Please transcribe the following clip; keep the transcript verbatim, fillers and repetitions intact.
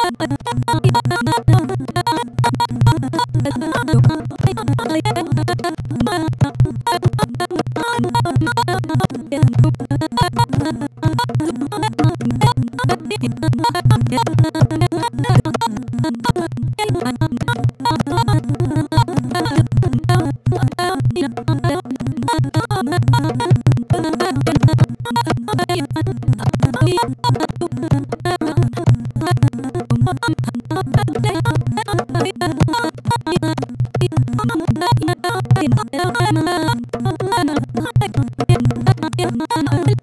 Hãy subscribe cho kênh Ghiền Mì Gõ để không bỏ lỡ những video hấp dẫn.